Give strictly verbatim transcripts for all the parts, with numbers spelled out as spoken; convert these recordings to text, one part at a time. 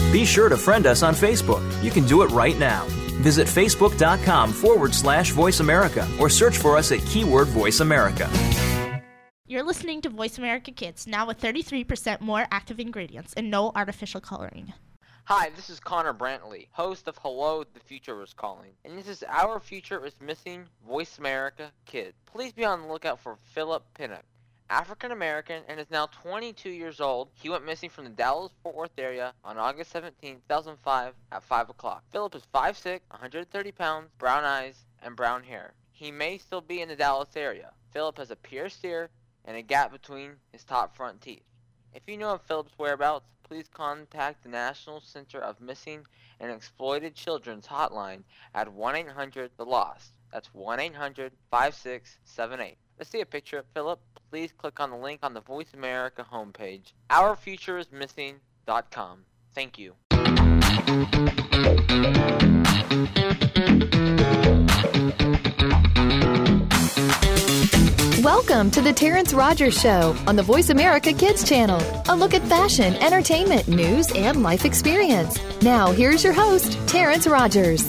Be sure to friend us on Facebook. You can do it right now. Visit facebook.com forward slash Voice America or search for us at keyword Voice America. You're listening to Voice America Kids, now with thirty-three percent more active ingredients and no artificial coloring. Hi, this is Connor Brantley, host of Hello, the Future is Calling. And this is Our Future is Missing Voice America Kids. Please be on the lookout for Philip Pinnock. African-American and is now twenty-two years old. He went missing from the Dallas-Fort Worth area on August seventeenth, two thousand five at five o'clock. Philip is five foot six, one hundred thirty pounds, brown eyes, and brown hair. He may still be in the Dallas area. Philip has a pierced ear and a gap between his top front teeth. If you know of Philip's whereabouts, please contact the National Center of Missing and Exploited Children's hotline at one eight hundred the lost. That's one eight hundred, five six seven eight. Let's see a picture of Philip. Please click on the link on the Voice America homepage, our future is missing dot com. Thank you. Welcome to the Terrence Rogers Show on the Voice America Kids channel. A look at fashion, entertainment, news, and life experience. Now, here's your host, Terrence Rogers.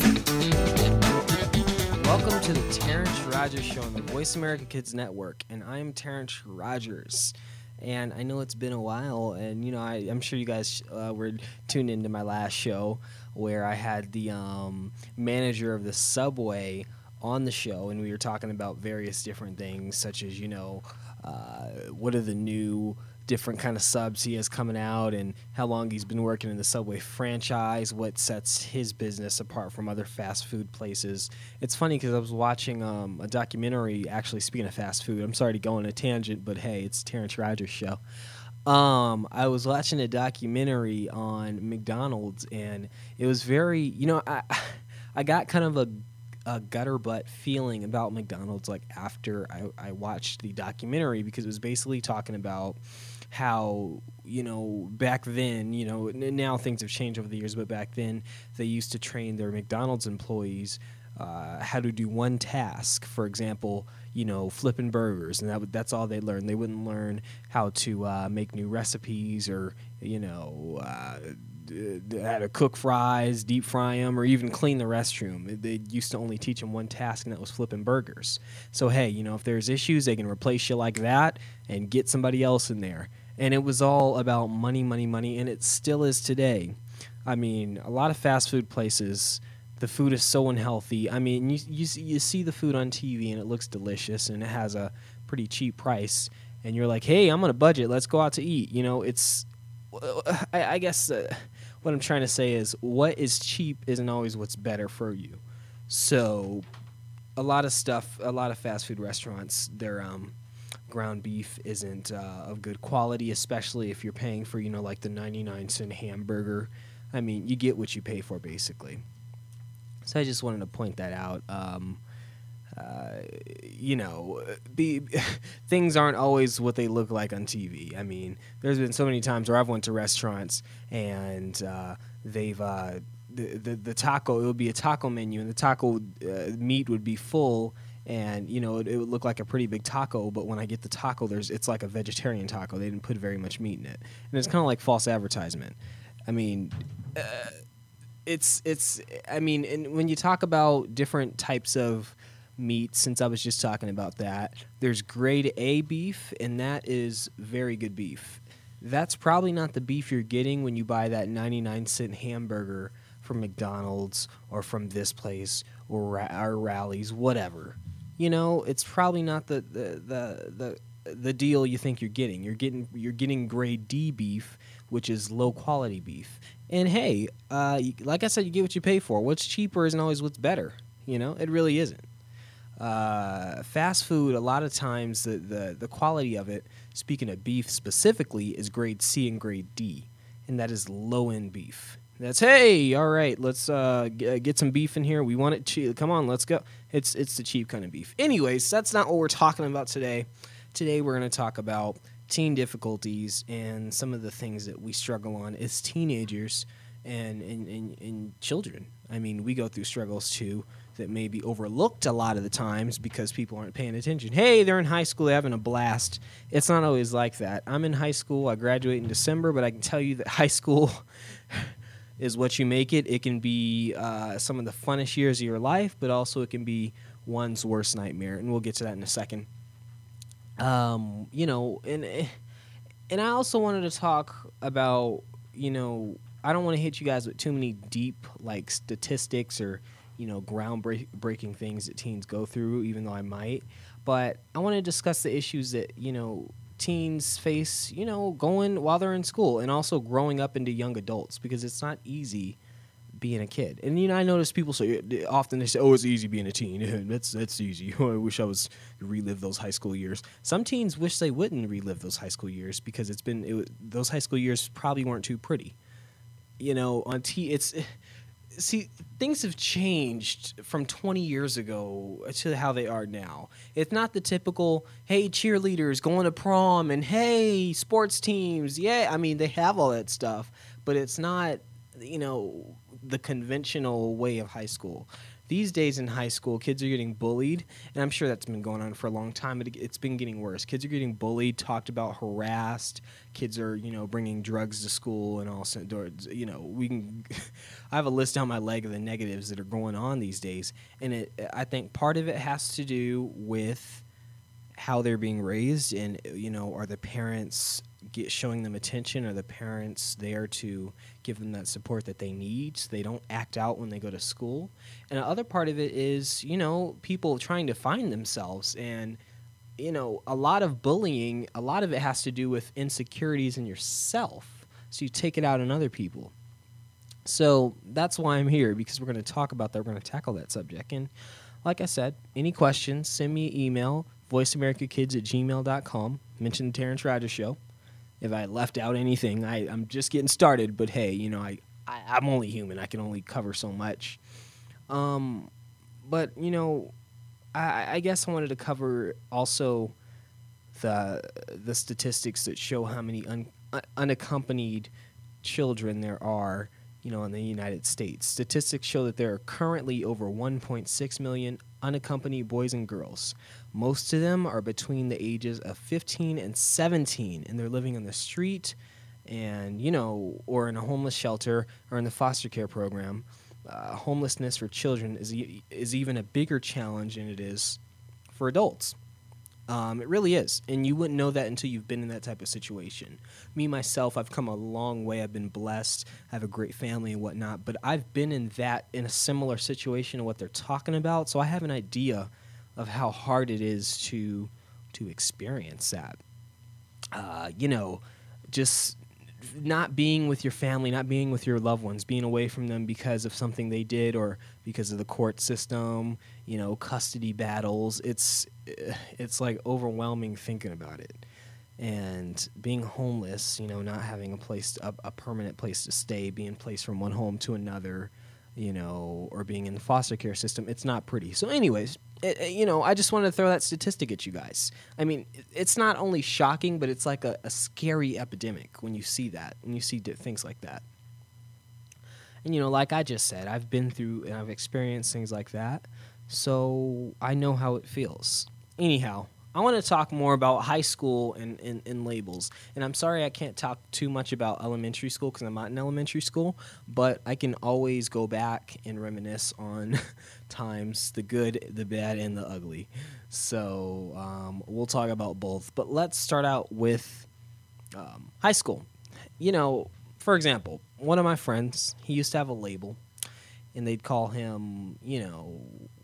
Welcome to the Terrence Rogers Show on the Voice America Kids Network, and I'm Terrence Rogers. And I know it's been a while, and you know I, I'm sure you guys uh, were tuned into my last show where I had the um, manager of the Subway on the show, and we were talking about various different things, such as, you know, uh, what are the new different kind of subs he has coming out, and how long he's been working in the Subway franchise, what sets his business apart from other fast food places. It's funny because I was watching um, a documentary, actually, speaking of fast food. I'm sorry to go on a tangent, but hey, it's Terrence Rogers Show. Um, I was watching a documentary on McDonald's, and it was very, you know, I, I got kind of a a gutter butt feeling about McDonald's like after I, I watched the documentary, because it was basically talking about how, you know, back then, you know, n- now things have changed over the years, but back then they used to train their McDonald's employees uh, how to do one task. For example, you know, flipping burgers, and that would, that's all they learned. They wouldn't learn how to uh, make new recipes or, you know, uh, how to cook fries, deep fry them, or even clean the restroom. They used to only teach them one task, and that was flipping burgers. So, hey, you know, if there's issues, they can replace you like that and get somebody else in there. And it was all about money, money, money, and it still is today. I mean, a lot of fast food places, the food is so unhealthy. I mean, you, you, you see the food on T V, and it looks delicious, and it has a pretty cheap price. And you're like, hey, I'm on a budget. Let's go out to eat. You know, it's, I, I guess uh, what I'm trying to say is what is cheap isn't always what's better for you. So a lot of stuff, a lot of fast food restaurants, their um, ground beef isn't uh, of good quality, especially if you're paying for, you know, like the ninety-nine cent hamburger. I mean, you get what you pay for, basically. So I just wanted to point that out. Um, uh, you know, be, things aren't always what they look like on T V. I mean, there's been so many times where I've went to restaurants and uh, they've uh, the, the the taco. It would be a taco menu, and the taco uh, meat would be full, and you know it, it would look like a pretty big taco. But when I get the taco, there's it's like a vegetarian taco. They didn't put very much meat in it, and it's kind of like false advertisement. I mean. Uh, It's it's I mean, and when you talk about different types of meat, since I was just talking about that, there's grade A beef, and that is very good beef. That's probably not the beef you're getting when you buy that ninety-nine cent hamburger from McDonald's or from this place or ra- or Rally's, whatever. You know, it's probably not the the, the the the deal you think you're getting. You're getting you're getting grade D beef, which is low quality beef. And hey, uh, like I said, you get what you pay for. What's cheaper isn't always what's better. You know, it really isn't. Uh, fast food, a lot of times, the, the, the quality of it, speaking of beef specifically, is grade C and grade D. And that is low-end beef. That's, hey, all right, let's uh, g- get some beef in here. We want it cheap. Come on, let's go. It's, it's the cheap kind of beef. Anyways, that's not what we're talking about today. Today we're going to talk about teen difficulties and some of the things that we struggle on as teenagers and, and, and, and children. I mean, we go through struggles too that may be overlooked a lot of the times because people aren't paying attention. Hey, they're in high school, they're having a blast. It's not always like that. I'm in high school, I graduate in December, but I can tell you that high school is what you make it. It can be uh, some of the funnest years of your life, but also it can be one's worst nightmare, and we'll get to that in a second. Um, you know, and and I also wanted to talk about, you know, I don't want to hit you guys with too many deep, like, statistics or, you know, groundbreaking things that teens go through, even though I might. But I want to discuss the issues that, you know, teens face, you know, going while they're in school and also growing up into young adults, because it's not easy being a kid. And, you know, I notice people say, often they say, oh, it's easy being a teen. that's that's easy. I wish I was relive those high school years. Some teens wish they wouldn't relive those high school years because it's been, it, those high school years probably weren't too pretty. You know, on T, it's, see, things have changed from twenty years ago to how they are now. It's not the typical, hey, cheerleaders going to prom and hey, sports teams. Yeah, I mean, they have all that stuff, but it's not, you know, the conventional way of high school. These days in high school, kids are getting bullied, and I'm sure that's been going on for a long time, but it's been getting worse. Kids are getting bullied, talked about, harassed. Kids are, you know, bringing drugs to school and all, you know, we can, I have a list down my leg of the negatives that are going on these days, and it, I think part of it has to do with how they're being raised, and, you know, are the parents get showing them attention, are the parents there to give them that support that they need so they don't act out when they go to school. And the other part of it is, you know, people trying to find themselves, and, you know, a lot of bullying, a lot of it has to do with insecurities in yourself, so you take it out on other people. So that's why I'm here, because we're going to talk about that, we're going to tackle that subject. And like I said, any questions, send me an email, voice america kids at gmail dot com. Mention the Terrence Rogers Show. If I left out anything, I, I'm just getting started. But hey, you know, I, I I'm only human. I can only cover so much. Um, but you know, I, I guess I wanted to cover also the the statistics that show how many un, unaccompanied children there are, you know, in the United States. Statistics show that there are currently over one point six million unaccompanied boys and girls. Most of them are between the ages of fifteen and seventeen, and they're living on the street and, you know, or in a homeless shelter or in the foster care program. Uh, homelessness for children is e- is even a bigger challenge than it is for adults. Um, it really is, and you wouldn't know that until you've been in that type of situation. Me, myself, I've come a long way. I've been blessed. I have a great family and whatnot, but I've been in that, in a similar situation to what they're talking about, so I have an idea of how hard it is to to experience that. Uh, you know, just not being with your family, not being with your loved ones, being away from them because of something they did or because of the court system, you know, custody battles. It's it's like overwhelming thinking about it. And being homeless, you know, not having a place, a, a permanent place to stay, being placed from one home to another, you know, or being in the foster care system, it's not pretty. So anyways, it, it, you know, I just wanted to throw that statistic at you guys. I mean, it, it's not only shocking, but it's like a, a scary epidemic when you see that, when you see things like that. And, you know, like I just said, I've been through and I've experienced things like that, so I know how it feels. Anyhow, I want to talk more about high school and, and, and labels. And I'm sorry I can't talk too much about elementary school because I'm not in elementary school, but I can always go back and reminisce on times, the good, the bad, and the ugly. So um, we'll talk about both. But let's start out with um, high school. You know, for example, one of my friends, he used to have a label, and they'd call him, you know,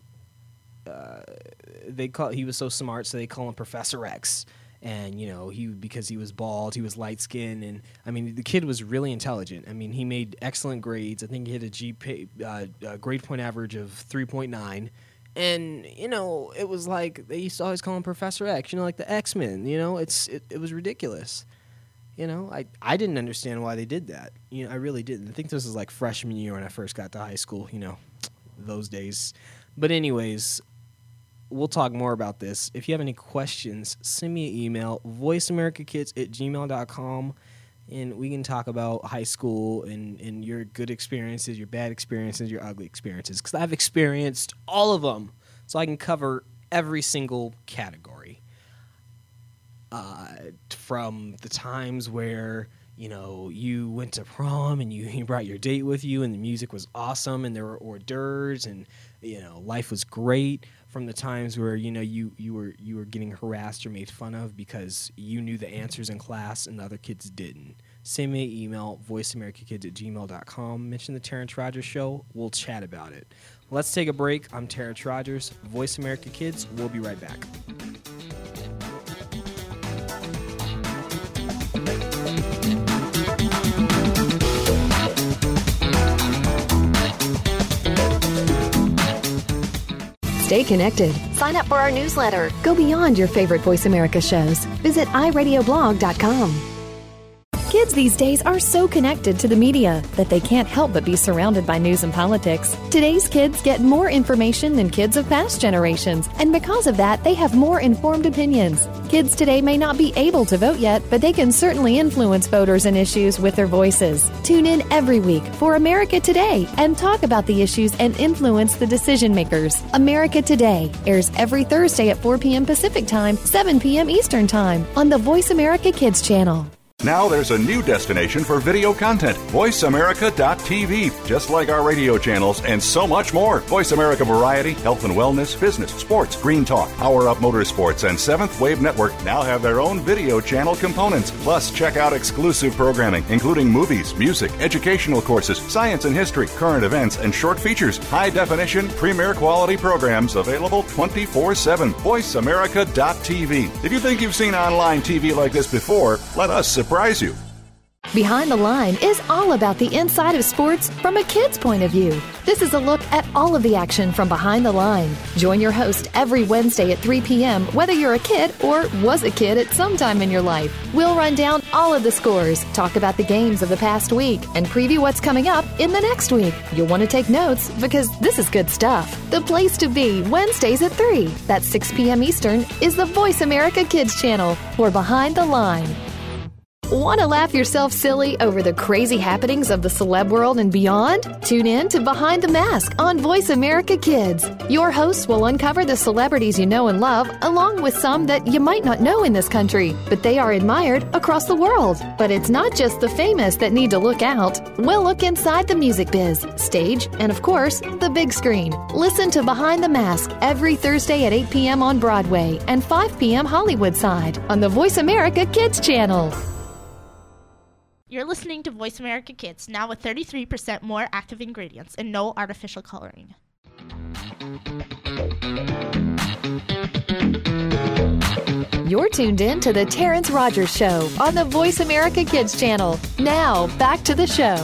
Uh, they call he was so smart, so they call him Professor X. And you know, he because he was bald, he was light skinned, and I mean, the kid was really intelligent. I mean, he made excellent grades. I think he had a G P A, uh, a grade point average of three point nine. And you know, it was like they used to always call him Professor X. You know, like the X-Men. You know, it's it, it was ridiculous. You know, I I didn't understand why they did that. You know, I really didn't. I think this was like freshman year when I first got to high school. You know, those days. But anyways, we'll talk more about this. If you have any questions, send me an email, voice america kids at gmail dot com, and we can talk about high school and, and your good experiences, your bad experiences, your ugly experiences, because I've experienced all of them, so I can cover every single category. Uh, from the times where, you know, you went to prom and you, you brought your date with you and the music was awesome and there were hors d'oeuvres and, you know, life was great, from the times where, you know, you, you were you were getting harassed or made fun of because you knew the answers in class and the other kids didn't. Send me an email, voice america kids at gmail dot com. Mention the Terrence Rogers Show. We'll chat about it. Let's take a break. I'm Terrence Rogers, Voice America Kids. We'll be right back. Stay connected. Sign up for our newsletter. Go beyond your favorite Voice America shows. Visit i radio blog dot com. Kids these days are so connected to the media that they can't help but be surrounded by news and politics. Today's kids get more information than kids of past generations, and because of that, they have more informed opinions. Kids today may not be able to vote yet, but they can certainly influence voters and issues with their voices. Tune in every week for America Today and talk about the issues and influence the decision makers. America Today airs every Thursday at four p.m. Pacific Time, seven p.m. Eastern Time on the Voice America Kids channel. Now there's a new destination for video content, voice america dot t v. Just like our radio channels and so much more. Voice America Variety, Health and Wellness, Business, Sports, Green Talk, Power Up Motorsports, and Seventh Wave Network now have their own video channel components. Plus, check out exclusive programming, including movies, music, educational courses, science and history, current events, and short features. High-definition, premier quality programs available twenty-four seven. voice america dot t v. If you think you've seen online T V like this before, let us surprise you. Behind the Line is all about the inside of sports from a kid's point of view. This is a look at all of the action from behind the line. Join your host every Wednesday at three p.m. whether you're a kid or was a kid at some time in your life. We'll run down all of the scores, talk about the games of the past week, and preview what's coming up in the next week. You'll want to take notes because this is good stuff. The place to be Wednesdays at three. That's six p.m. Eastern is the Voice America Kids channel for Behind the Line. Want to laugh yourself silly over the crazy happenings of the celeb world and beyond? Tune in to Behind the Mask on Voice America Kids. Your hosts will uncover the celebrities you know and love, along with some that you might not know in this country, but they are admired across the world. But it's not just the famous that need to look out. We'll look inside the music biz, stage, and of course, the big screen. Listen to Behind the Mask every Thursday at eight p.m. on Broadway and five p.m. Hollywood side on the Voice America Kids channel. You're listening to Voice America Kids, now with thirty-three percent more active ingredients and no artificial coloring. You're tuned in to the Terrence Rogers Show on the Voice America Kids channel. Now, back to the show.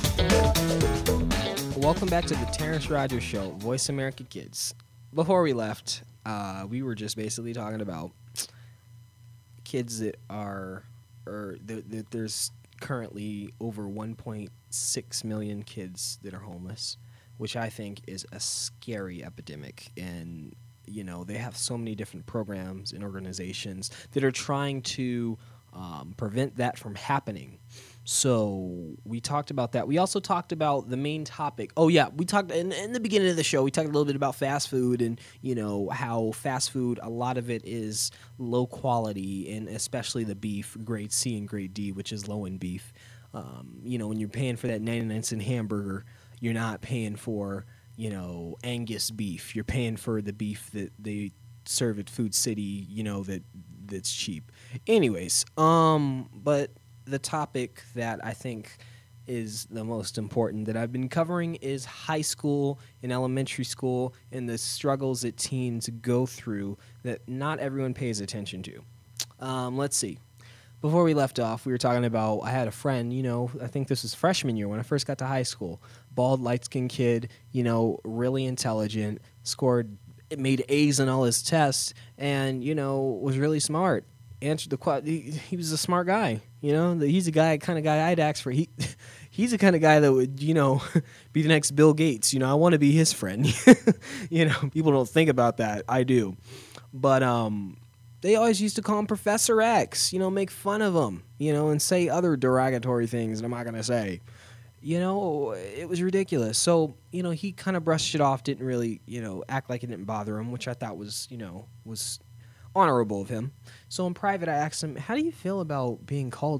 Welcome back to the Terrence Rogers Show, Voice America Kids. Before we left, uh, we were just basically talking about kids that are, or that, that there's currently over one point six million kids that are homeless, which I think is a scary epidemic. And, you know, they have so many different programs and organizations that are trying to um, prevent that from happening. So we talked about that. We also talked about the main topic. Oh, yeah, we talked in, in the beginning of the show, we talked a little bit about fast food and, you know, how fast food, a lot of it is low quality, and especially the beef, grade C and grade D, which is low in beef. Um, you know, when you're paying for that ninety-nine cent hamburger, you're not paying for, you know, Angus beef. You're paying for the beef that they serve at Food City, you know, that that's cheap. Anyways, um, but the topic that I think is the most important that I've been covering is high school and elementary school and the struggles that teens go through that not everyone pays attention to. Um, let's see. Before we left off, we were talking about, I had a friend, you know, I think this was freshman year when I first got to high school. Bald, light-skinned kid, you know, really intelligent, scored, made A's in all his tests, and, you know, was really smart. Answered the question. He, he was a smart guy, you know. He's a guy, kind of guy I'd ask for. He, he's the kind of guy that would, you know, be the next Bill Gates. You know, I want to be his friend. You know, people don't think about that. I do, but um, they always used to call him Professor X. You know, make fun of him. You know, and say other derogatory things that I'm not gonna say. You know, it was ridiculous. So, you know, he kind of brushed it off. Didn't really, you know, act like it didn't bother him, which I thought was, you know, was honorable of him. So in private, I asked him, how do you feel about being called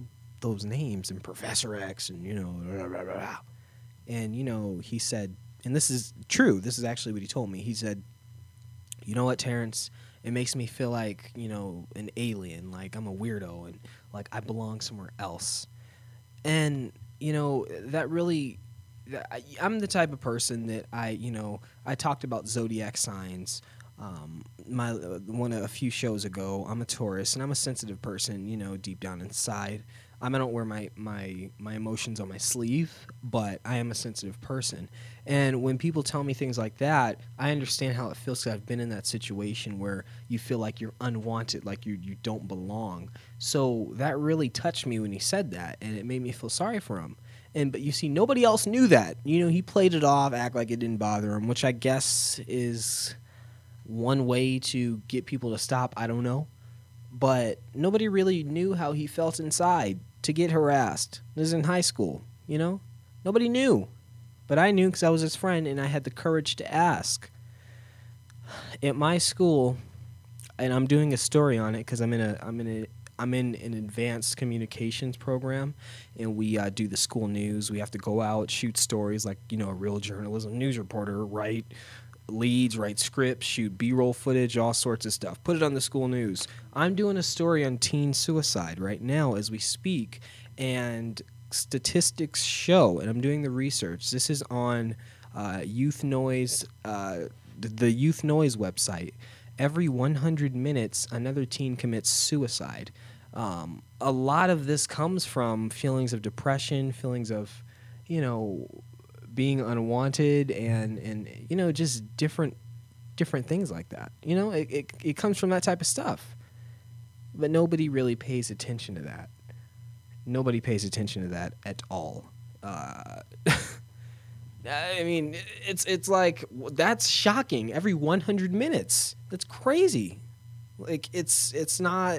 those names and Professor X and, you know, blah, blah, blah, blah. And, you know, he said, and this is true, this is actually what he told me. He said, you know what, Terrence, it makes me feel like, you know, an alien, like I'm a weirdo and like I belong somewhere else. And, you know, that really, I'm the type of person that I, you know, I talked about zodiac signs um, my uh, one a few shows ago. I'm a Taurus, and I'm a sensitive person, you know, deep down inside. I, mean, I don't wear my, my, my emotions on my sleeve, but I am a sensitive person. And when people tell me things like that, I understand how it feels because I've been in that situation where you feel like you're unwanted, like you, you don't belong. So that really touched me when he said that, and it made me feel sorry for him. And but you see, nobody else knew that. You know, he played it off, act like it didn't bother him, which I guess is one way to get people to stop. I don't know. But nobody really knew how he felt inside to get harassed. This is in high school, you know? Nobody knew. But I knew because I was his friend, and I had the courage to ask. At my school, and I'm doing a story on it because I'm in a I'm in a I'm in an advanced communications program, and we uh, do the school news. We have to go out, shoot stories like, you know, a real journalism news reporter, write leads, write scripts, shoot B-roll footage, all sorts of stuff. Put it on the school news. I'm doing a story on teen suicide right now as we speak, and statistics show, and I'm doing the research. This is on uh, Youth Noise, uh, the, the Youth Noise website. Every one hundred minutes, another teen commits suicide. Um, a lot of this comes from feelings of depression, feelings of, you know, being unwanted, and, and you know, just different different things like that. You know, it, it it comes from that type of stuff. But nobody really pays attention to that. Nobody pays attention to that at all. Uh, I mean, it's it's like, that's shocking. Every one hundred minutes. That's crazy. Like, it's it's not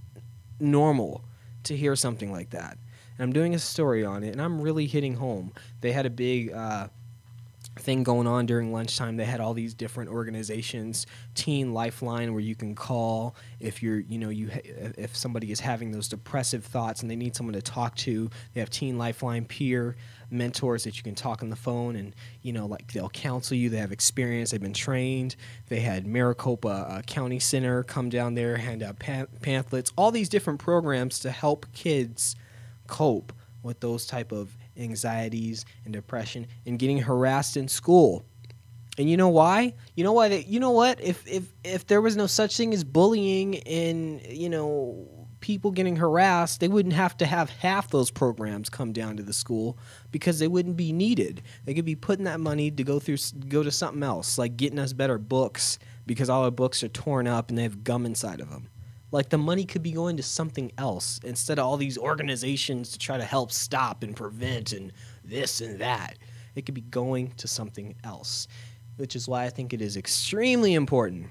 normal to hear something like that. And I'm doing a story on it, and I'm really hitting home. They had a big uh, thing going on during lunchtime. They had all these different organizations, Teen Lifeline, where you can call if you're, you know, you ha- if somebody is having those depressive thoughts and they need someone to talk to. They have Teen Lifeline peer mentors that you can talk on the phone, and, you know, like, they'll counsel you. They have experience. They've been trained. They had Maricopa uh, County Center come down there, hand out pa- pamphlets, all these different programs to help kids cope with those type of anxieties and depression and getting harassed in school. And you know why? You know why? They, you know what? If if if there was no such thing as bullying and, you know, people getting harassed, they wouldn't have to have half those programs come down to the school because they wouldn't be needed. They could be putting that money to go through go to something else, like getting us better books, because all our books are torn up and they have gum inside of them. Like, the money could be going to something else instead of all these organizations to try to help stop and prevent and this and that. It could be going to something else, which is why I think it is extremely important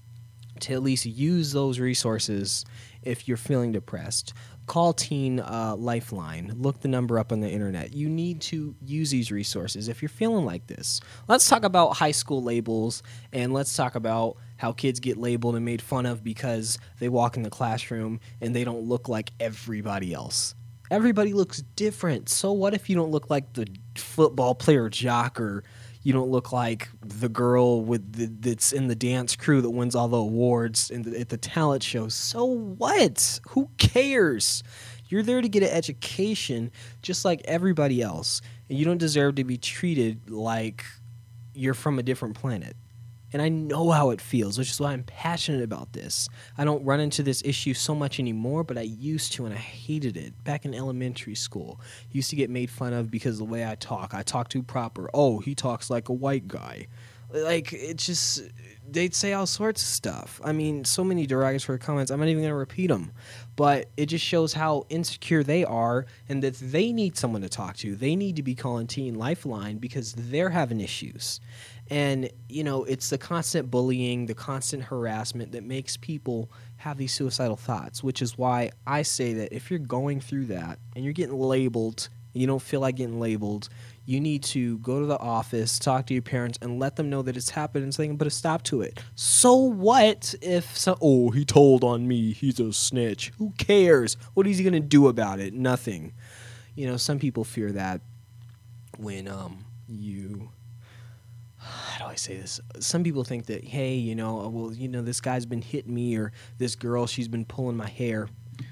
to at least use those resources if you're feeling depressed. Call Teen uh, Lifeline. Look the number up on the internet. You need to use these resources if you're feeling like this. Let's talk about high school labels, and let's talk about how kids get labeled and made fun of because they walk in the classroom and they don't look like everybody else. Everybody looks different. So what if you don't look like the football player jock, or you don't look like the girl with the, that's in the dance crew that wins all the awards in the, at the talent shows? So what? Who cares? You're there to get an education just like everybody else, and you don't deserve to be treated like you're from a different planet. And I know how it feels, which is why I'm passionate about this. I don't run into this issue so much anymore, but I used to, and I hated it. Back in elementary school, I used to get made fun of because of the way I talk. I talk too proper. Oh, he talks like a white guy. Like, it just, they'd say all sorts of stuff. I mean, so many derogatory comments, I'm not even going to repeat them. But it just shows how insecure they are, and that they need someone to talk to. They need to be calling Teen Lifeline because they're having issues. And, you know, it's the constant bullying, the constant harassment that makes people have these suicidal thoughts, which is why I say that if you're going through that and you're getting labeled, and you don't feel like getting labeled, You need to go to the office, talk to your parents, and let them know that it's happened and so they can put a stop to it. So what if, so, oh, he told on me, he's a snitch. Who cares? What is he going to do about it? Nothing. You know, some people fear that when um you, how do I say this? Some people think that, hey, you know, well, you know, this guy's been hitting me, or this girl, she's been pulling my hair.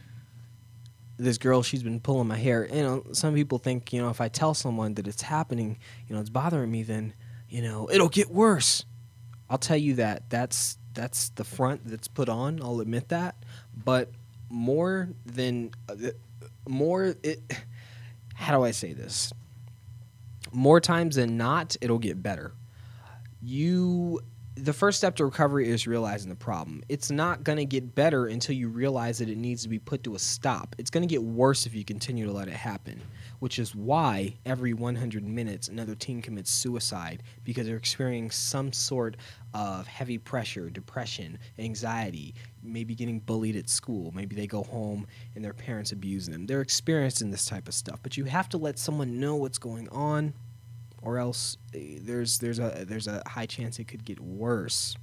This girl, she's been pulling my hair. You know, some people think, you know, if I tell someone that it's happening, you know, it's bothering me, then, you know, it'll get worse. I'll tell you that. That's that's the front that's put on. I'll admit that. But more than, uh, more, it, how do I say this? More times than not, it'll get better. You... The first step to recovery is realizing the problem. It's not going to get better until you realize that it needs to be put to a stop. It's going to get worse if you continue to let it happen, which is why every one hundred minutes another teen commits suicide, because they're experiencing some sort of heavy pressure, depression, anxiety, maybe getting bullied at school. Maybe they go home and their parents abuse them. They're experiencing this type of stuff, but you have to let someone know what's going on, or else there's there's a there's a high chance it could get worse.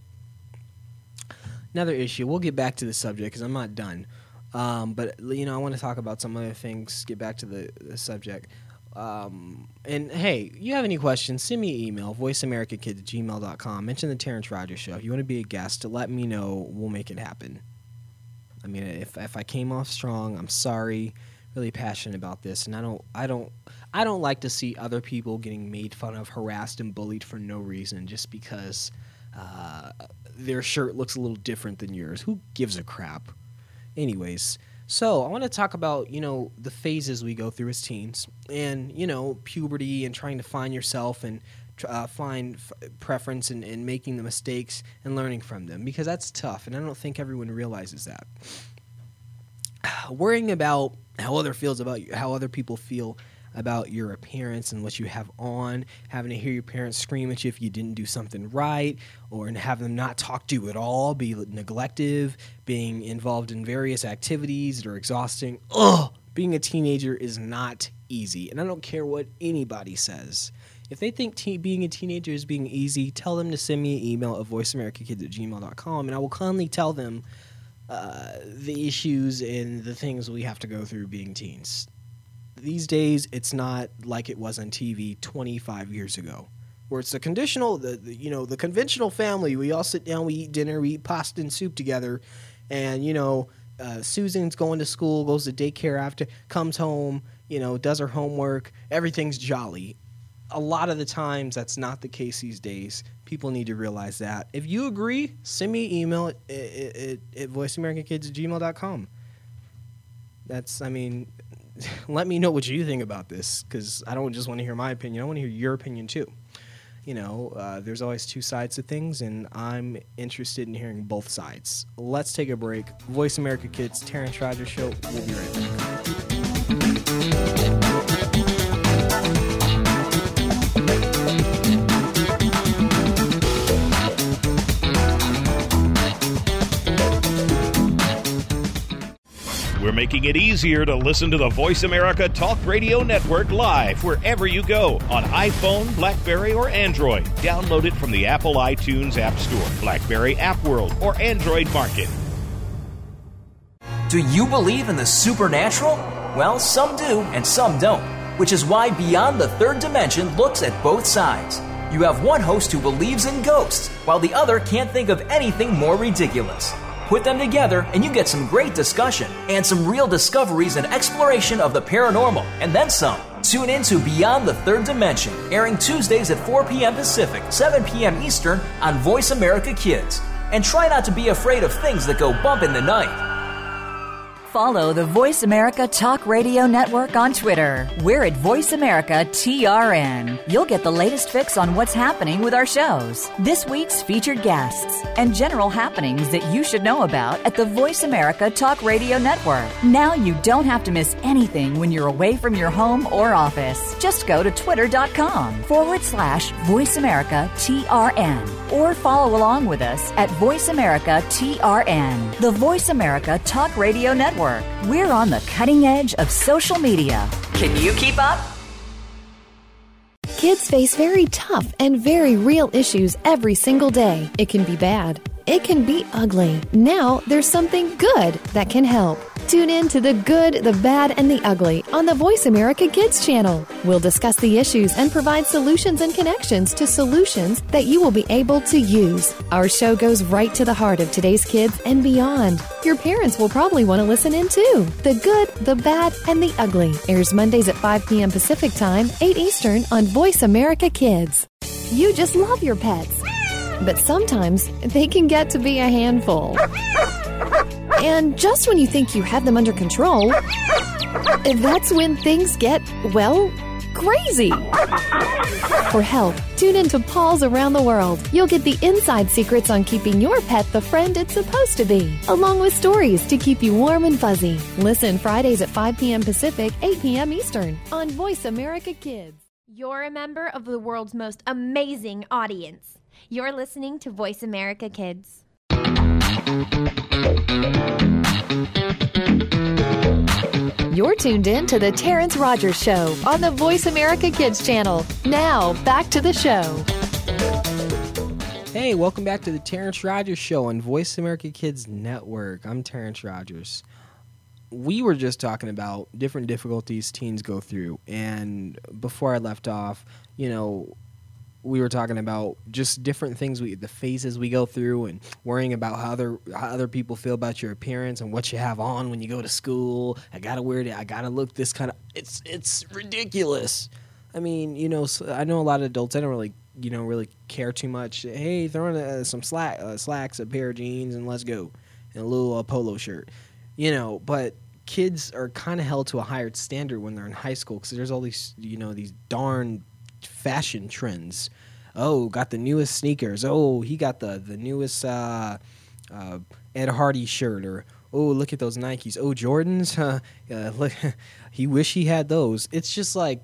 Another issue. We'll get back to the subject because I'm not done. Um, but you know, I want to talk about some other things. Get back to the, the subject. Um, and hey, you have any questions? Send me an email, voice america kids at gmail dot com. Mention the Terrence Rogers Show. If you want to be a guest, let me know. We'll make it happen. I mean, if if I came off strong, I'm sorry. Really passionate about this, and I don't, I don't, I don't like to see other people getting made fun of, harassed, and bullied for no reason, just because uh, their shirt looks a little different than yours. Who gives a crap? Anyways, so I want to talk about, you know, the phases we go through as teens, and you know, puberty, and trying to find yourself, and uh, find f- preference, and, and making the mistakes and learning from them, because that's tough, and I don't think everyone realizes that. Worrying about how other feels about you, how other people feel about your appearance and what you have on, having to hear your parents scream at you if you didn't do something right, or have them not talk to you at all, be neglective, being involved in various activities that are exhausting. Ugh! Being a teenager is not easy, and I don't care what anybody says. If they think te- being a teenager is being easy, tell them to send me an email at voice america kids at gmail dot com, and I will kindly tell them Uh, the issues and the things we have to go through being teens. These days, it's not like it was on T V twenty-five years ago, where it's the conditional, the, the you know, the conventional family. We all sit down, we eat dinner, we eat pasta and soup together, and you know, uh, Susan's going to school, goes to daycare after, comes home, you know, does her homework. Everything's jolly. A lot of the times, that's not the case these days. People need to realize that. If you agree, send me an email at, at, at, at voice america kids at gmail dot com. That's, I mean, let me know what you think about this, because I don't just want to hear my opinion. I want to hear your opinion, too. You know, uh, there's always two sides to things, and I'm interested in hearing both sides. Let's take a break. Voice America Kids, Terrence Rogers Show. We'll be right back. We're making it easier to listen to the Voice America Talk Radio Network live wherever you go on iPhone, BlackBerry, or Android. Download it from the Apple iTunes App Store, BlackBerry App World, or Android Market. Do you believe in the supernatural? Well, some do and some don't, which is why Beyond the Third Dimension looks at both sides. You have one host who believes in ghosts, while the other can't think of anything more ridiculous. Put them together and you get some great discussion and some real discoveries and exploration of the paranormal, and then some. Tune in to Beyond the Third Dimension, airing Tuesdays at four p.m. Pacific, seven p.m. Eastern on Voice America Kids. And try not to be afraid of things that go bump in the night. Follow the Voice America Talk Radio Network on Twitter. We're at Voice America T R N. You'll get the latest fix on what's happening with our shows, this week's featured guests, and general happenings that you should know about at the Voice America Talk Radio Network. Now you don't have to miss anything when you're away from your home or office. Just go to twitter.com forward slash Voice America T R N or follow along with us at Voice America T R N, the Voice America Talk Radio Network. We're on the cutting edge of social media. Can you keep up? Kids face very tough and very real issues every single day. It can be bad. It can be ugly. Now there's something good that can help. Tune in to The Good, the Bad, and the Ugly on the Voice America Kids channel. We'll discuss the issues and provide solutions and connections to solutions that you will be able to use. Our show goes right to the heart of today's kids and beyond. Your parents will probably want to listen in too. The Good, the Bad, and the Ugly airs Mondays at five p.m. Pacific Time, eight Eastern on Voice America Kids. You just love your pets, but sometimes they can get to be a handful. And just when you think you have them under control, that's when things get, well, crazy. For help, tune in to Paws Around the World. You'll get the inside secrets on keeping your pet the friend it's supposed to be, along with stories to keep you warm and fuzzy. Listen Fridays at five p.m. Pacific, eight p.m. Eastern on Voice America Kids. You're a member of the world's most amazing audience. You're listening to Voice America Kids. You're tuned in to the Terrence Rogers Show on the Voice America Kids channel. Now, back to the show. Hey, welcome back to the Terrence Rogers Show on Voice America Kids Network. I'm Terrence Rogers. We were just talking about different difficulties teens go through, and before I left off, you know, we were talking about just different things, we the phases we go through, and worrying about how other how other people feel about your appearance and what you have on when you go to school. I gotta wear it. I gotta look this kind of. It's it's ridiculous. I mean, you know, so I know a lot of adults. I don't really, you know, really care too much. Hey, throw in uh, some slack, uh, slacks, a pair of jeans, and let's go, and a little uh, polo shirt. You know, but kids are kind of held to a higher standard when they're in high school because there's all these, you know, these darn fashion trends. Oh, got the newest sneakers. Oh, he got the the newest uh, uh, Ed Hardy shirt. Or oh, look at those Nikes. Oh, Jordans. Huh? Uh, look, he wish he had those. It's just like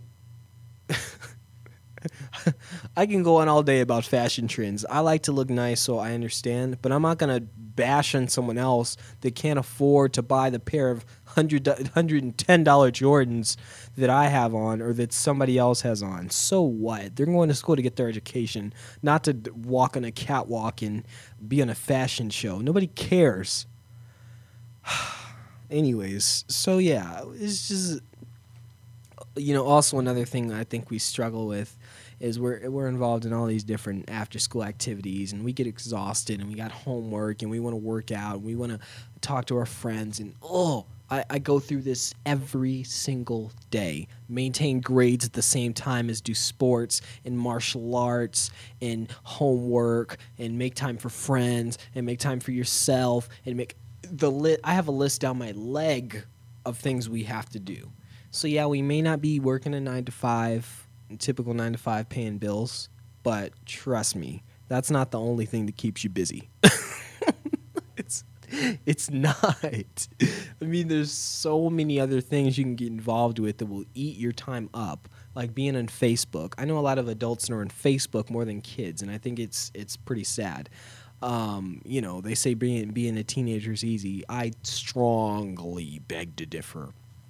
I can go on all day about fashion trends. I like to look nice, so I understand. But I'm not gonna bash on someone else that can't afford to buy the pair of one hundred ten dollars Jordans that I have on or that somebody else has on. So what? They're going to school to get their education, not to walk on a catwalk and be on a fashion show. Nobody cares. Anyways, so yeah, it's just, you know, also another thing I think we struggle with is we're we're involved in all these different after-school activities, and we get exhausted, and we got homework, and we want to work out, and we want to talk to our friends, and oh, I, I go through this every single day. Maintain grades at the same time as do sports and martial arts and homework, and make time for friends, and make time for yourself, and make the lit. I have a list down my leg of things we have to do. So yeah, we may not be working a nine to five. Typical nine to five paying bills, but trust me, that's not the only thing that keeps you busy. it's it's not. I mean, there's so many other things you can get involved with that will eat your time up, like being on Facebook. I know a lot of adults are on Facebook more than kids, and I think it's it's pretty sad. Um, you know, they say being being a teenager is easy. I strongly beg to differ.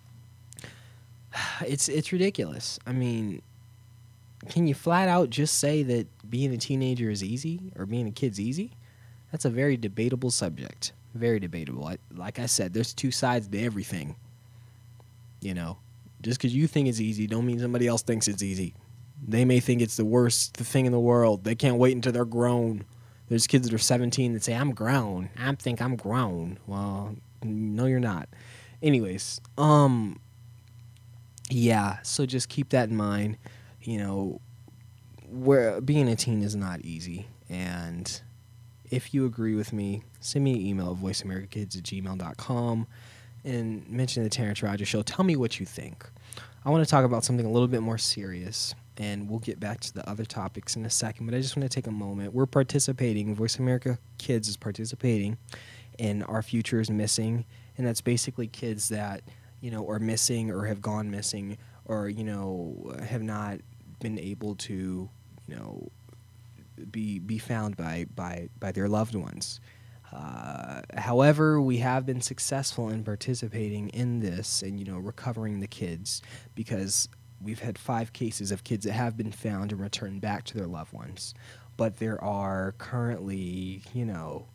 It's it's ridiculous. I mean, can you flat out just say that being a teenager is easy or being a kid's easy? That's a very debatable subject. Very debatable. I, like I said, there's two sides to everything. You know, just because you think it's easy don't mean somebody else thinks it's easy. They may think it's the worst thing in the world. They can't wait until they're grown. There's kids that are seventeen that say, I'm grown. I think I'm grown. Well, no, you're not. Anyways, um... yeah, so just keep that in mind. You know, where being a teen is not easy. And if you agree with me, send me an email at voice america kids at gmail dot com and mention the Terrence Rogers Show. Tell me what you think. I want to talk about something a little bit more serious, and we'll get back to the other topics in a second. But I just want to take a moment. We're participating. Voice America Kids is participating in Our Future is Missing, and that's basically kids that, you know, are missing or have gone missing or, you know, have not been able to, you know, be be found by by, by their loved ones. Uh, however, we have been successful in participating in this and, you know, recovering the kids because we've had five cases of kids that have been found and returned back to their loved ones. But there are currently, you know,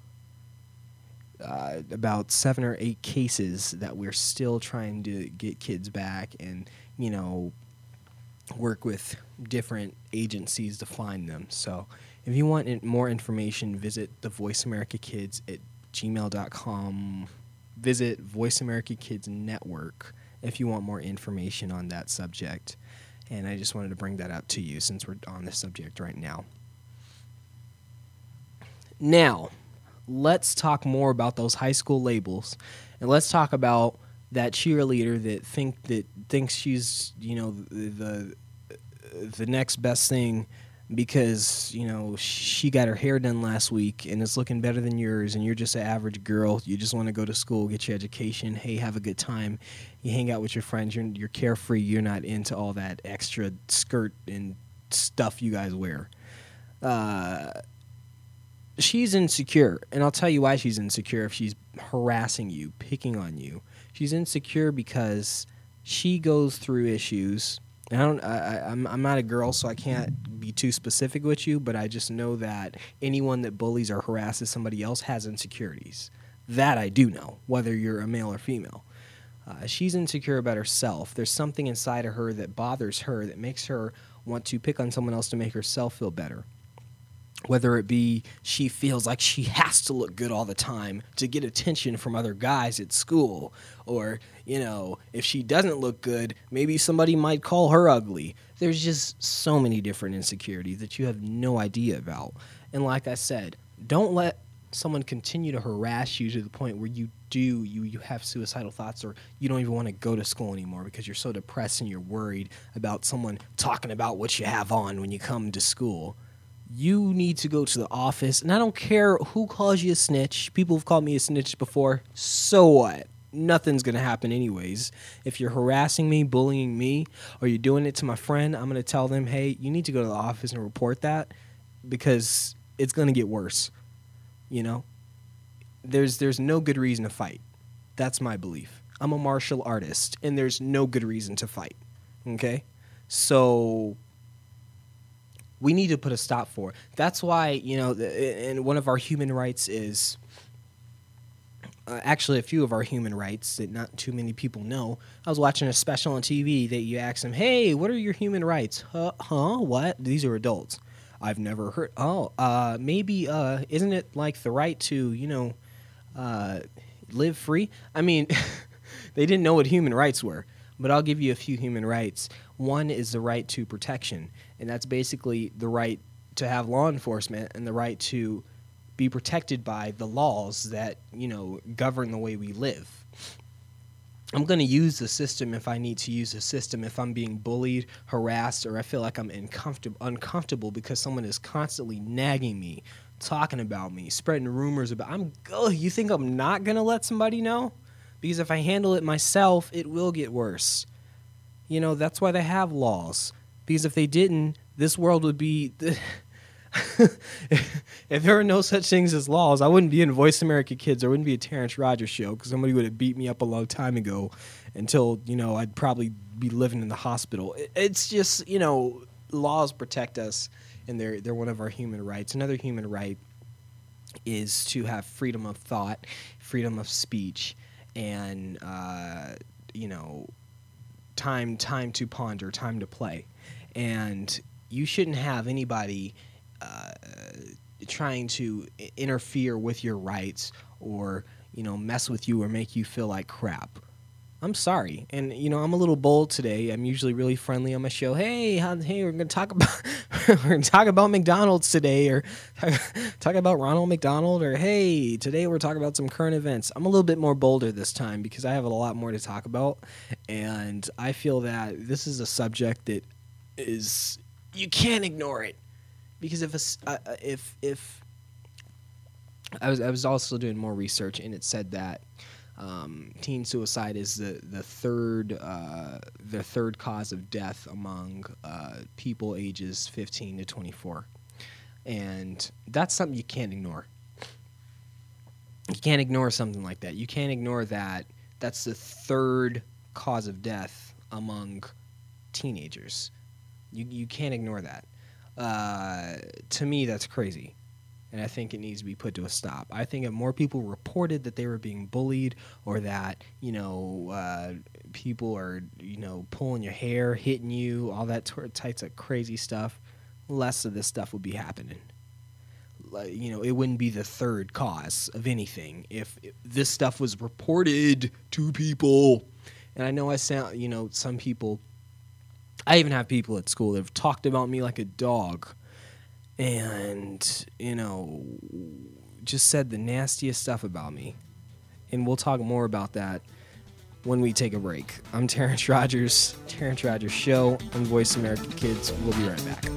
uh, about seven or eight cases that we're still trying to get kids back and, you know, work with different agencies to find them. So if you want in- more information, visit the Voice America Kids at gmail dot com. Visit Voice America Kids Network if you want more information on that subject. And I just wanted to bring that up to you since we're on this subject right now. Now, let's talk more about those high school labels, and let's talk about that cheerleader that think that thinks she's, you know, the the, the next best thing because, you know, she got her hair done last week and it's looking better than yours, and you're just an average girl. You just want to go to school, get your education. Hey, have a good time. You hang out with your friends. You're you're carefree. You're not into all that extra skirt and stuff you guys wear. Uh, she's insecure, and I'll tell you why she's insecure. If she's harassing you, picking on you, she's insecure because she goes through issues. And I don't. I, I, I'm. I'm not a girl, so I can't be too specific with you. But I just know that anyone that bullies or harasses somebody else has insecurities. That I do know, whether you're a male or female. Uh, she's insecure about herself. There's something inside of her that bothers her that makes her want to pick on someone else to make herself feel better. Whether it be she feels like she has to look good all the time to get attention from other guys at school, or, you know, if she doesn't look good, maybe somebody might call her ugly. There's just so many different insecurities that you have no idea about. And like I said, don't let someone continue to harass you to the point where you do, you, you have suicidal thoughts, or you don't even want to go to school anymore because you're so depressed and you're worried about someone talking about what you have on when you come to school. You need to go to the office, and I don't care who calls you a snitch. People have called me a snitch before. So what? Nothing's going to happen anyways. If you're harassing me, bullying me, or you're doing it to my friend, I'm going to tell them, hey, you need to go to the office and report that because it's going to get worse. You know? There's there's no good reason to fight. That's my belief. I'm a martial artist, and there's no good reason to fight. Okay? So we need to put a stop for it. That's why, you know, and one of our human rights is, uh, actually a few of our human rights that not too many people know. I was watching a special on T V that you ask them, hey, what are your human rights? Huh? Huh? What? These are adults. I've never heard. Oh, uh, maybe, uh, isn't it like the right to, you know, uh, live free? I mean, they didn't know what human rights were. But I'll give you a few human rights. One is the right to protection, and that's basically the right to have law enforcement and the right to be protected by the laws that, you know, govern the way we live. I'm going to use the system if I need to use the system if I'm being bullied, harassed, or I feel like I'm uncomfortable, uncomfortable because someone is constantly nagging me, talking about me, spreading rumors about I'm oh, you think I'm not going to let somebody know? Because if I handle it myself, it will get worse. You know, that's why they have laws. Because if they didn't, this world would be... if there were no such things as laws, I wouldn't be in Voice America Kids. There wouldn't be a Terrence Rogers show because somebody would have beat me up a long time ago until, you know, I'd probably be living in the hospital. It's just, you know, laws protect us, and they're, they're one of our human rights. Another human right is to have freedom of thought, freedom of speech, and uh, you know, time time to ponder, time to play. And you shouldn't have anybody uh, trying to interfere with your rights or, you know, mess with you or make you feel like crap. I'm sorry. And, you know, I'm a little bold today. I'm usually really friendly on my show. Hey, how, hey, we're going to talk about we're going to talk about McDonald's today, or talk about Ronald McDonald, or hey, today we're talking about some current events. I'm a little bit more bolder this time because I have a lot more to talk about, and I feel that this is a subject that is you can't ignore it because if a, uh, if if I was I was also doing more research, and it said that Um, teen suicide is the the third uh, the third cause of death among uh, people ages fifteen to twenty-four, and that's something you can't ignore. You can't ignore something like that. You can't ignore that. That's the third cause of death among teenagers. You you can't ignore that. Uh, to me, that's crazy. And I think it needs to be put to a stop. I think if more people reported that they were being bullied or that, you know, uh, people are, you know, pulling your hair, hitting you, all that t- types of crazy stuff, less of this stuff would be happening. Like, you know, it wouldn't be the third cause of anything if, if this stuff was reported to people. And I know I sound, you know, some people, I even have people at school that have talked about me like a dog. And, you know, just said the nastiest stuff about me. And we'll talk more about that when we take a break. I'm Terrence Rogers, Terrence Rogers Show on Voice America Kids. We'll be right back.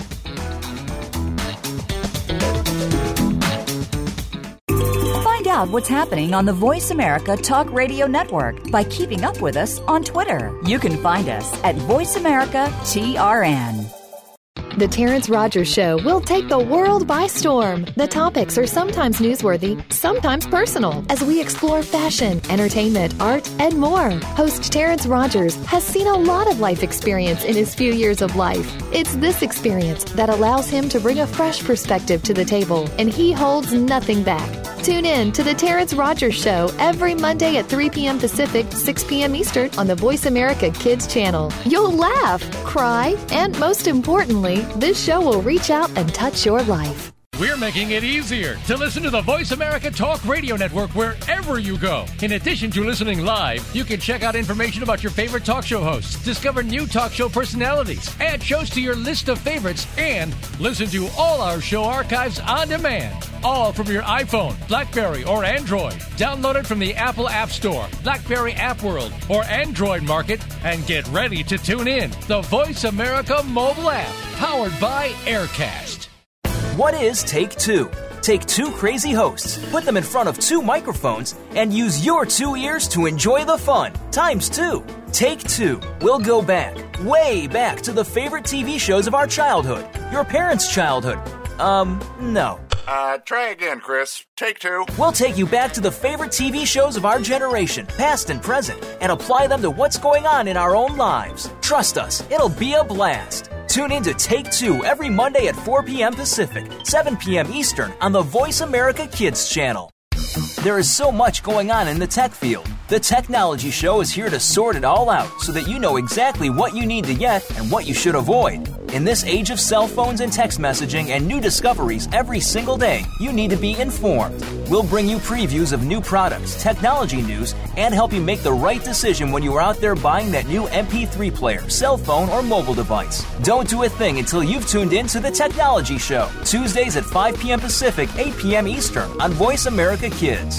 Find out what's happening on the Voice America Talk Radio Network by keeping up with us on Twitter. You can find us at Voice America T R N. The Terrence Rogers Show will take the world by storm. The topics are sometimes newsworthy, sometimes personal, as we explore fashion, entertainment, art, and more. Host Terrence Rogers has seen a lot of life experience in his few years of life. It's this experience that allows him to bring a fresh perspective to the table, and he holds nothing back. Tune in to The Terrence Rogers Show every Monday at three p.m. Pacific, six p.m. Eastern on the Voice America Kids channel. You'll laugh, cry, and most importantly, this show will reach out and touch your life. We're making it easier to listen to the Voice America Talk Radio Network wherever you go. In addition to listening live, you can check out information about your favorite talk show hosts, discover new talk show personalities, add shows to your list of favorites, and listen to all our show archives on demand. All from your iPhone, BlackBerry, or Android. Download it from the Apple App Store, BlackBerry App World, or Android Market, and get ready to tune in. The Voice America mobile app, powered by Aircast. What is Take Two? Take two crazy hosts, put them in front of two microphones, and use your two ears to enjoy the fun, times two. Take Two. We'll go back, way back to the favorite T V shows of our childhood, your parents' childhood. Um, no. Uh, try again, Chris. Take two. We'll take you back to the favorite T V shows of our generation, past and present, and apply them to what's going on in our own lives. Trust us, it'll be a blast. Tune in to Take Two every Monday at four p.m. Pacific, seven p.m. Eastern on the Voice America Kids channel. There is so much going on in the tech field. The Technology Show is here to sort it all out so that you know exactly what you need to get and what you should avoid. In this age of cell phones and text messaging and new discoveries every single day, you need to be informed. We'll bring you previews of new products, technology news, and help you make the right decision when you are out there buying that new M P three player, cell phone, or mobile device. Don't do a thing until you've tuned in to The Technology Show, Tuesdays at five p.m. Pacific, eight p.m. Eastern on Voice America Kids.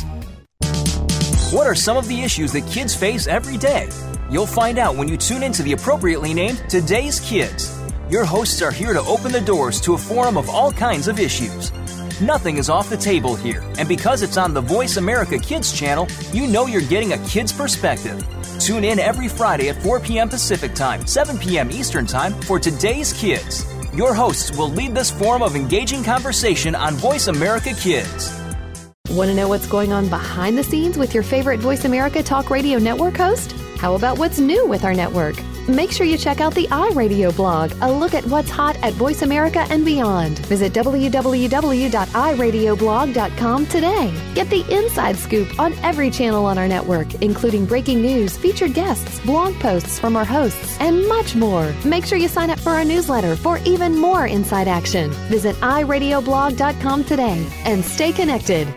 What are some of the issues that kids face every day? You'll find out when you tune into the appropriately named Today's Kids. Your hosts are here to open the doors to a forum of all kinds of issues. Nothing is off the table here, and because it's on the Voice America Kids channel, you know you're getting a kid's perspective. Tune in every Friday at four p.m. Pacific Time, seven p.m. Eastern Time for Today's Kids. Your hosts will lead this forum of engaging conversation on Voice America Kids. Want to know what's going on behind the scenes with your favorite Voice America Talk Radio Network host? How about what's new with our network? Make sure you check out the iRadio blog, a look at what's hot at Voice America and beyond. Visit w w w dot i radio blog dot com today. Get the inside scoop on every channel on our network, including breaking news, featured guests, blog posts from our hosts, and much more. Make sure you sign up for our newsletter for even more inside action. Visit i radio blog dot com today and stay connected.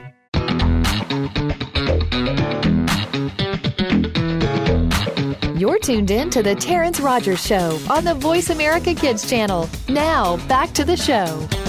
You're tuned in to The Terrence Rogers Show on the Voice America Kids channel. Now, back to the show.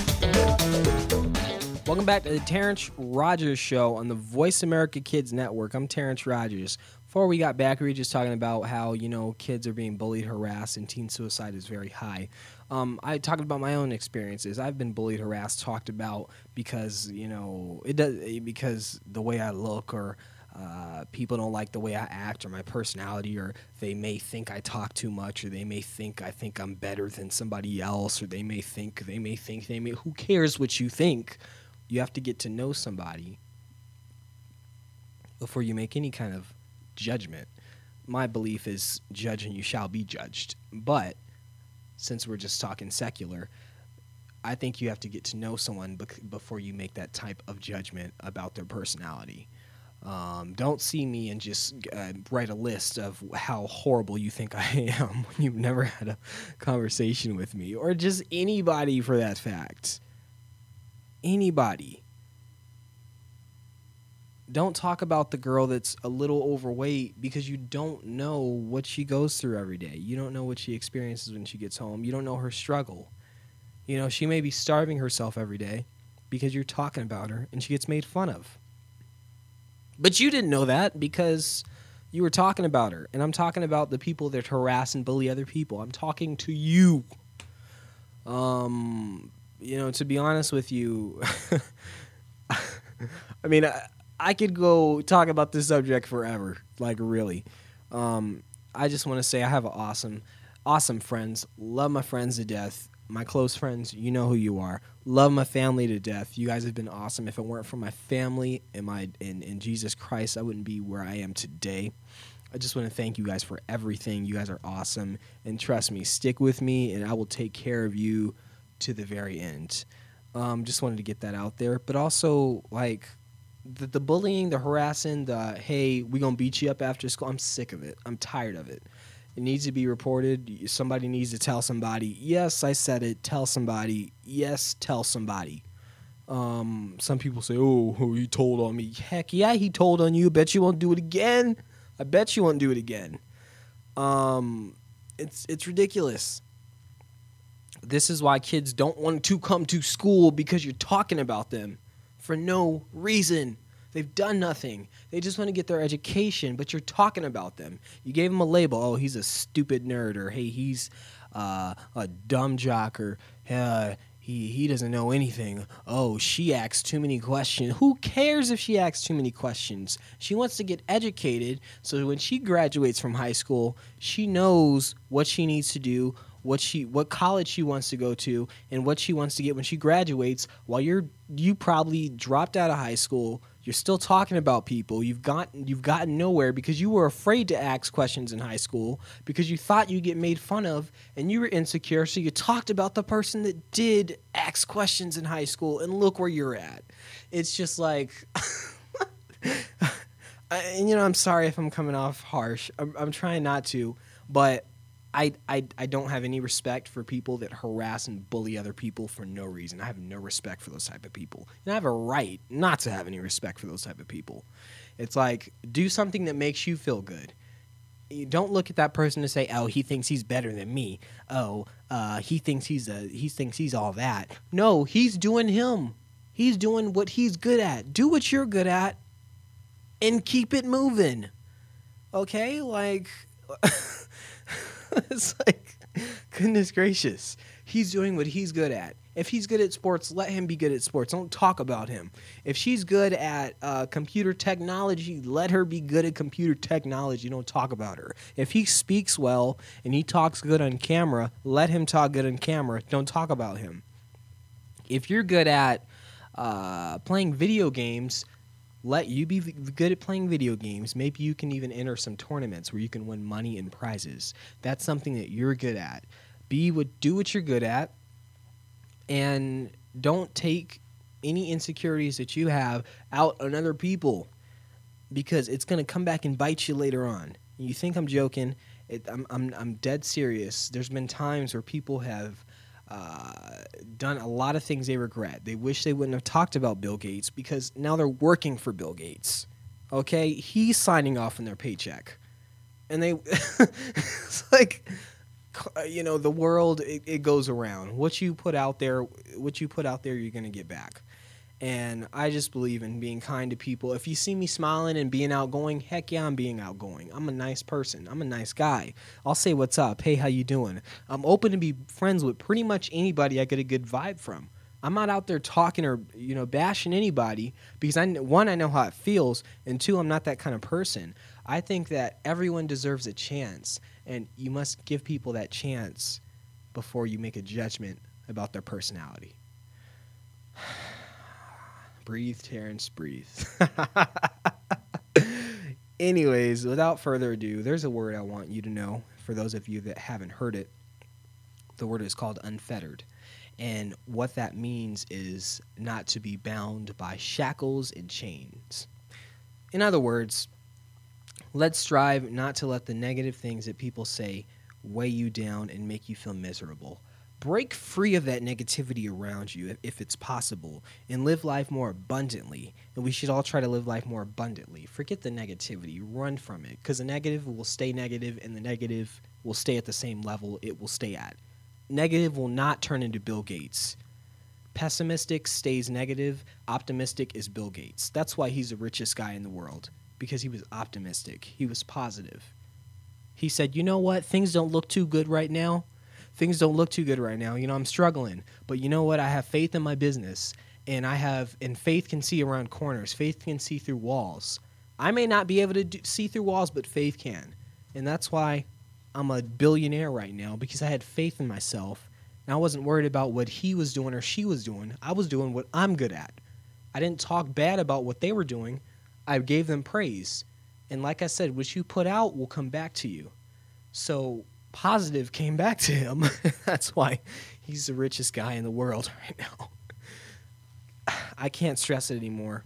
Welcome back to The Terrence Rogers Show on the Voice America Kids network. I'm Terrence Rogers. Before we got back, we were just talking about how, you know, kids are being bullied, harassed, and teen suicide is very high. Um, I talked about my own experiences. I've been bullied, harassed, talked about because, you know, it does because the way I look or Uh, people don't like the way I act or my personality, or they may think I talk too much, or they may think I think I'm better than somebody else, or they may think, they may think, they may, who cares what you think? You have to get to know somebody before you make any kind of judgment. My belief is judge and you shall be judged. But since we're just talking secular, I think you have to get to know someone bec- before you make that type of judgment about their personality. Um, don't see me and just uh, write a list of how horrible you think I am when you've never had a conversation with me, or just anybody for that fact. Anybody. Don't talk about the girl that's a little overweight because you don't know what she goes through every day. You don't know what she experiences when she gets home. You don't know her struggle. You know, she may be starving herself every day because you're talking about her and she gets made fun of. But you didn't know that because you were talking about her. And I'm talking about the people that harass and bully other people. I'm talking to you. Um, you know, to be honest with you, I mean, I, I could go talk about this subject forever, like really. Um, I just want to say I have awesome, awesome friends. Love my friends to death. My close friends, you know who you are. Love my family to death. You guys have been awesome. If it weren't for my family and my in, in Jesus Christ, I wouldn't be where I am today. I just want to thank you guys for everything. You guys are awesome. And trust me, stick with me, and I will take care of you to the very end. Um, just wanted to get that out there. But also, like, the, the bullying, the harassing, the, hey, we going to beat you up after school, I'm sick of it. I'm tired of it. It needs to be reported. Somebody needs to tell somebody. Yes, I said it. Tell somebody. Yes, tell somebody. Um, some people say, oh, he told on me. Heck yeah, he told on you. I bet you won't do it again. I bet you won't do it again. Um, it's it's ridiculous. This is why kids don't want to come to school, because you're talking about them for no reason. They've done nothing. They just want to get their education, but you're talking about them. You gave them a label. Oh, he's a stupid nerd, or hey, he's uh, a dumb jock, or uh, he he doesn't know anything. Oh, she asks too many questions. Who cares if she asks too many questions? She wants to get educated, so when she graduates from high school, she knows what she needs to do, what she what college she wants to go to, and what she wants to get when she graduates. While you're you probably dropped out of high school. You're still talking about people. You've gotten you've gotten nowhere because you were afraid to ask questions in high school because you thought you'd get made fun of and you were insecure. So you talked about the person that did ask questions in high school, and look where you're at. It's just like, and you know, I'm sorry if I'm coming off harsh. I'm, I'm trying not to, but I, I I don't have any respect for people that harass and bully other people for no reason. I have no respect for those type of people. And I have a right not to have any respect for those type of people. It's like, do something that makes you feel good. You don't look at that person to say, oh, he thinks he's better than me. Oh, uh, he thinks he's a he thinks he's all that. No, he's doing him. He's doing what he's good at. Do what you're good at and keep it moving. Okay? Like it's like, goodness gracious. He's doing what he's good at. If he's good at sports, let him be good at sports. Don't talk about him. If she's good at uh, computer technology, let her be good at computer technology. Don't talk about her. If he speaks well and he talks good on camera, let him talk good on camera. Don't talk about him. If you're good at uh, playing video games, let you be good at playing video games. Maybe you can even enter some tournaments where you can win money and prizes. That's something that you're good at. Be what, do what you're good at, and don't take any insecurities that you have out on other people, because it's going to come back and bite you later on. You think I'm joking? It, I'm, I'm, I'm dead serious. There's been times where people have Uh, done a lot of things they regret. They wish they wouldn't have talked about Bill Gates because now they're working for Bill Gates. Okay? He's signing off on their paycheck. And they, it's like, you know, the world, it, it goes around. What you put out there, what you put out there, you're going to get back. And I just believe in being kind to people. If you see me smiling and being outgoing, heck yeah, I'm being outgoing. I'm a nice person. I'm a nice guy. I'll say what's up. Hey, how you doing? I'm open to be friends with pretty much anybody I get a good vibe from. I'm not out there talking or, you know, bashing anybody because, I, one, I know how it feels, and two, I'm not that kind of person. I think that everyone deserves a chance, and you must give people that chance before you make a judgment about their personality. Breathe, Terrence, breathe. Anyways, without further ado, there's a word I want you to know, for those of you that haven't heard it. The word is called unfettered. And what that means is not to be bound by shackles and chains. In other words, let's strive not to let the negative things that people say weigh you down and make you feel miserable. Break free of that negativity around you if, if it's possible, and live life more abundantly. And we should all try to live life more abundantly. Forget the negativity. Run from it, because the negative will stay negative, and the negative will stay at the same level it will stay at. Negative will not turn into Bill Gates. Pessimistic stays negative. Optimistic is Bill Gates. That's why he's the richest guy in the world, because he was optimistic. He was positive. He said, you know what? Things don't look too good right now. Things don't look too good right now. You know, I'm struggling. But you know what? I have faith in my business. And I have, and faith can see around corners. Faith can see through walls. I may not be able to do, see through walls, but faith can. And that's why I'm a billionaire right now, because I had faith in myself. And I wasn't worried about what he was doing or she was doing. I was doing what I'm good at. I didn't talk bad about what they were doing. I gave them praise. And like I said, what you put out will come back to you. So positive came back to him. That's why he's the richest guy in the world right now. I can't stress it anymore.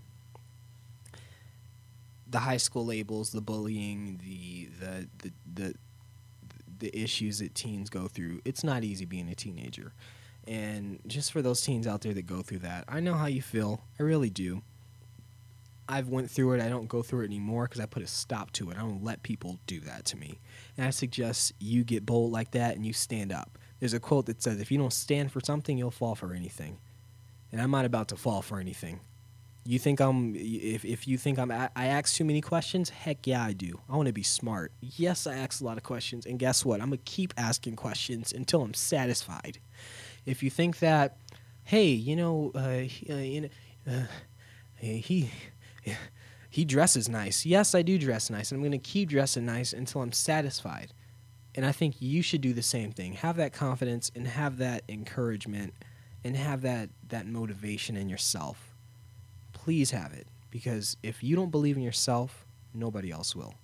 The high school labels, the bullying, the the the the, the issues that teens go through. It's not easy being a teenager. And just for those teens out there that go through that, I know how you feel. I really do. I've went through it. I don't go through it anymore because I put a stop to it. I don't let people do that to me. And I suggest you get bold like that and you stand up. There's a quote that says, if you don't stand for something, you'll fall for anything. And I'm not about to fall for anything. You think I'm, if, if you think I'm, I ask too many questions, heck yeah, I do. I want to be smart. Yes, I ask a lot of questions. And guess what? I'm going to keep asking questions until I'm satisfied. If you think that, hey, you know, uh, he, uh, you know, uh, he, he dresses nice. Yes, I do dress nice. And I'm going to keep dressing nice until I'm satisfied. And I think you should do the same thing. Have that confidence and have that encouragement and have that, that motivation in yourself. Please have it, because if you don't believe in yourself, nobody else will.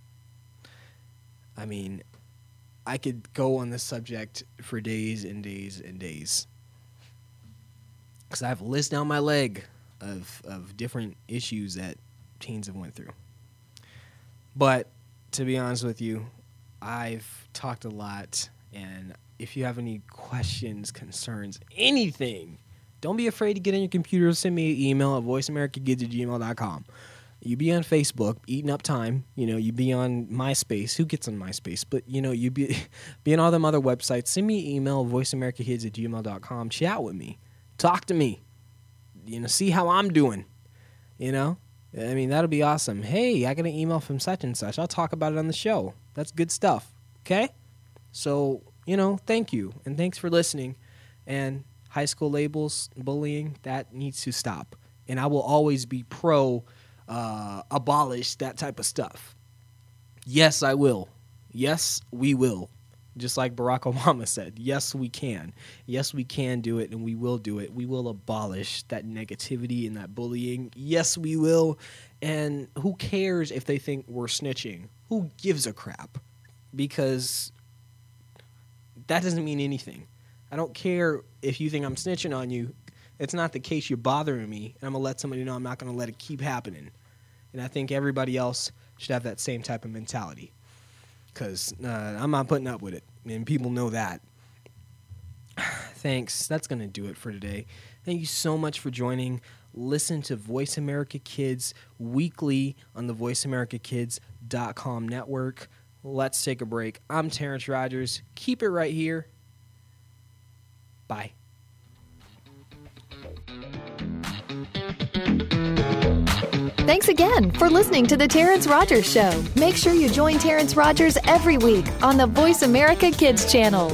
I mean, I could go on this subject for days and days and days, because I have a list down my leg of of different issues that teens have went through. But to be honest with you, I've talked a lot, and if you have any questions, concerns, anything, don't be afraid to get on your computer. Send me an email at voice america kids at gmail dot com. You be on Facebook, eating up time. You know, you be on MySpace. Who gets on MySpace? But, you know, you be, be on all them other websites. Send me an email, voice america kids at gmail dot com. Chat with me. Talk to me. You know, see how I'm doing. You know? I mean, that'll be awesome. Hey, I got an email from such and such. I'll talk about it on the show. That's good stuff. Okay? So, you know, thank you. And thanks for listening. And high school labels, bullying, that needs to stop. And I will always be pro uh, abolish that type of stuff. Yes, I will. Yes, we will. Just like Barack Obama said, yes, we can. Yes, we can do it, and we will do it. We will abolish that negativity and that bullying. Yes, we will. And who cares if they think we're snitching? Who gives a crap? Because that doesn't mean anything. I don't care if you think I'm snitching on you. It's not the case. You're bothering me, and I'm going to let somebody know I'm not going to let it keep happening. And I think everybody else should have that same type of mentality, because uh, I'm not putting up with it, and people know that. Thanks. That's going to do it for today. Thank you so much for joining. Listen to Voice America Kids weekly on the voice america kids dot com network. Let's take a break. I'm Terrence Rogers. Keep it right here. Bye. Thanks again for listening to The Terrence Rogers Show. Make sure you join Terrence Rogers every week on the Voice America Kids channel.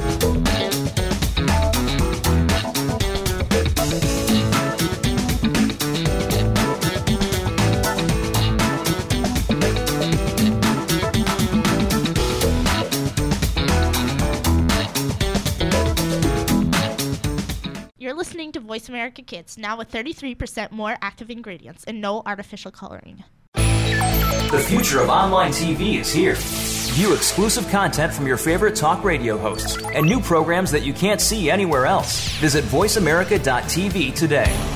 You're listening to Voice America Kids, now with thirty-three percent more active ingredients and no artificial coloring. The future of online T V is here. View exclusive content from your favorite talk radio hosts and new programs that you can't see anywhere else. Visit voice america dot t v today.